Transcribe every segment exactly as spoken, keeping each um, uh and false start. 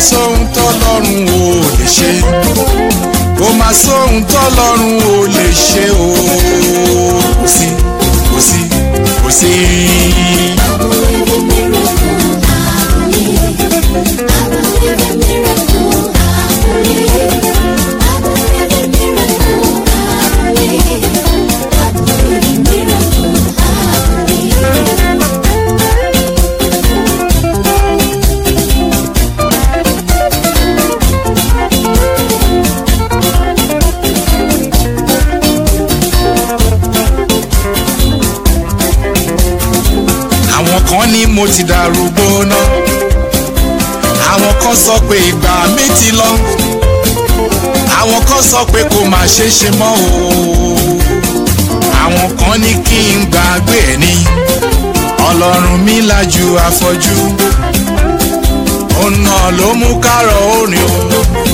sóhun tọ́lọ́run ò lè ṣe kò má sóhun tọ́lọ́run ò lè ṣe o kò sí kò sí kò sí. kan ní mo ti darúgbó náà àwọn kan sọ pé ìgbà mi ti lọ àwọn kan sọ pé kò má ṣe ṣe mọ́ o àwọn kan ní kí n gbàgbé ẹ̀ ní ọlọ́run mi lájú afọ́jú òun náà ló mú kárọ̀ orin o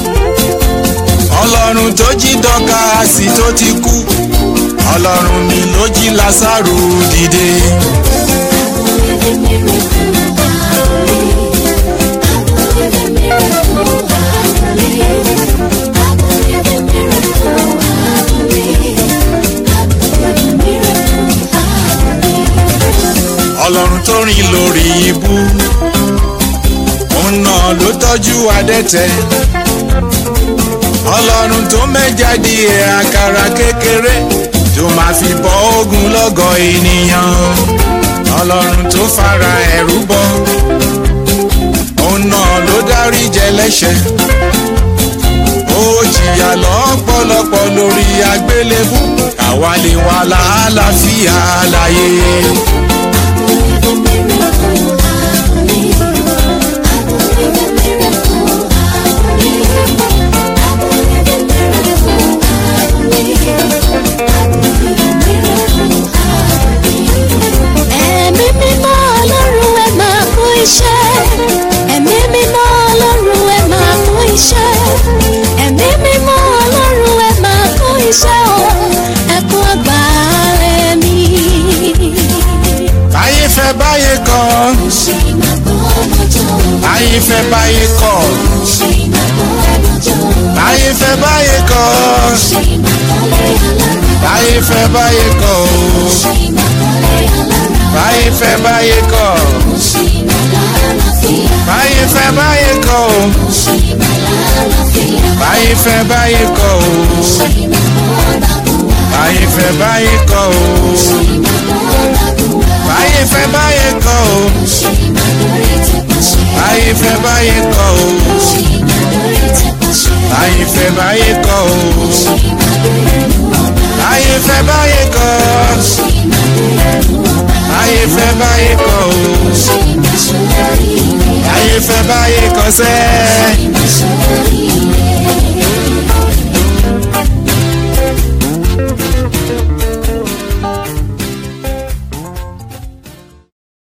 ọlọ́run tó jí Dọ́kásì tó ti kú ọlọ́run mi ló jí Lásárù dìde. Ọlọ́run tó rìn lórí ibú òun náà ló tọ́jú adẹ́tẹ̀ Ọlọ́run tó mẹ́jáde ẹ̀ àkàrà kékeré tó máa fi bọ́ ogun lọ́gọ̀ ènìyàn Ọlọ́run tó fara ẹ̀rú bọ́ òun náà ló dárí jẹlẹ́ṣẹ̀ ó jìyà lọ́pọ̀lọpọ̀ lórí àgbélébù àwa lè wà láàlàáfíà láyé. Báyé kọ́ báyé fẹ́ báyé kọ́ báyé fẹ́ báyé kọ́ báyé fẹ́ báyé kọ́ báyé fẹ́ báyé kọ́ báyé fẹ́ báyé kọ́ báyé fẹ́ báyé kọ́ báyé fẹ́ báyé kọ́ báyé fẹ́ báyé kọ́ o báyé fẹ́ báyé kọ́ o báyé fẹ́ báyé kọ́ o báyé fẹ́ báyé kọ́ báyé fẹ́ báyé kọ́ o báyé fẹ́ báyé kọ́ sẹ́ẹ̀.